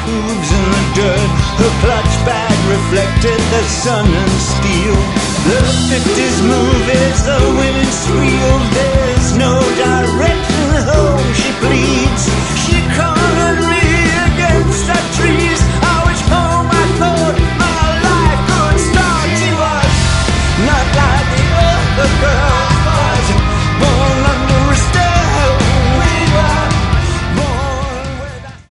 hooves in the dirt. Her clutch bag reflected the sun and steel. The 50s movies, the women squeal. There's no direction home, she pleads. She cornered me against the trees. I was home, I thought my life could start. She was not like the other girl.